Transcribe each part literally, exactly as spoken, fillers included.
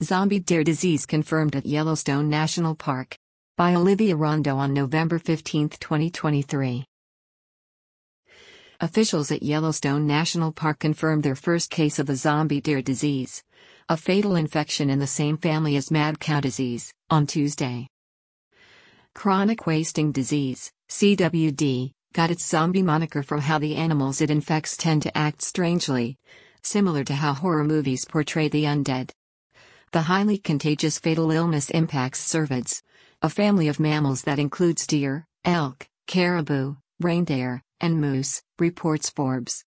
Zombie deer disease confirmed at Yellowstone National Park. By Olivia Rondo on November fifteenth, twenty twenty-three. Officials at Yellowstone National Park confirmed their first case of the zombie deer disease, a fatal infection in the same family as mad cow disease, on Tuesday. Chronic wasting disease, C W D, got its zombie moniker from how the animals it infects tend to act strangely, similar to how horror movies portray the undead. The highly contagious fatal illness impacts cervids, a family of mammals that includes deer, elk, caribou, reindeer, and moose, reports Forbes.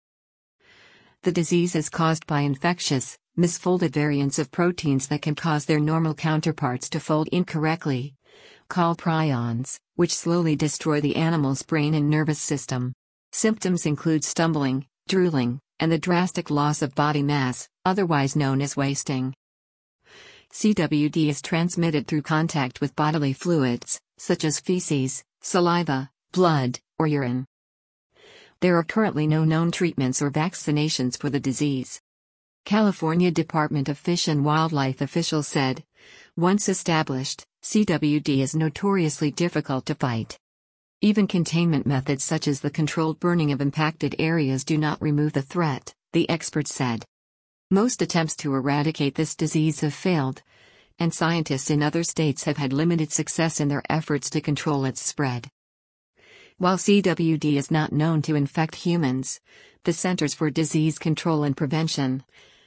The disease is caused by infectious, misfolded variants of proteins that can cause their normal counterparts to fold incorrectly, called prions, which slowly destroy the animal's brain and nervous system. Symptoms include stumbling, drooling, and the drastic loss of body mass, otherwise known as wasting. C W D is transmitted through contact with bodily fluids, such as feces, saliva, blood, or urine. There are currently no known treatments or vaccinations for the disease. California Department of Fish and Wildlife officials said, once established, C W D is notoriously difficult to fight. Even containment methods such as the controlled burning of impacted areas do not remove the threat, the experts said. Most attempts to eradicate this disease have failed, and scientists in other states have had limited success in their efforts to control its spread. While C W D is not known to infect humans, the Centers for Disease Control and Prevention,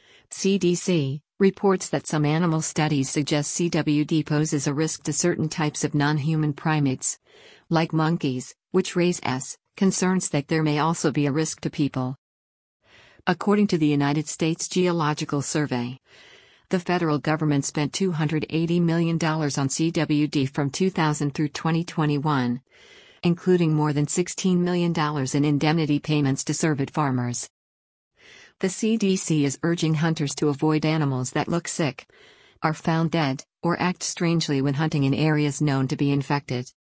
C D C, reports that some animal studies suggest C W D poses a risk to certain types of non-human primates, like monkeys, which raise S concerns that there may also be a risk to people. According to the United States Geological Survey, the federal government spent two hundred eighty million dollars on C W D from two thousand through twenty twenty-one, including more than sixteen million dollars in indemnity payments to cervid farmers. The C D C is urging hunters to avoid animals that look sick, are found dead, or act strangely when hunting in areas known to be infected.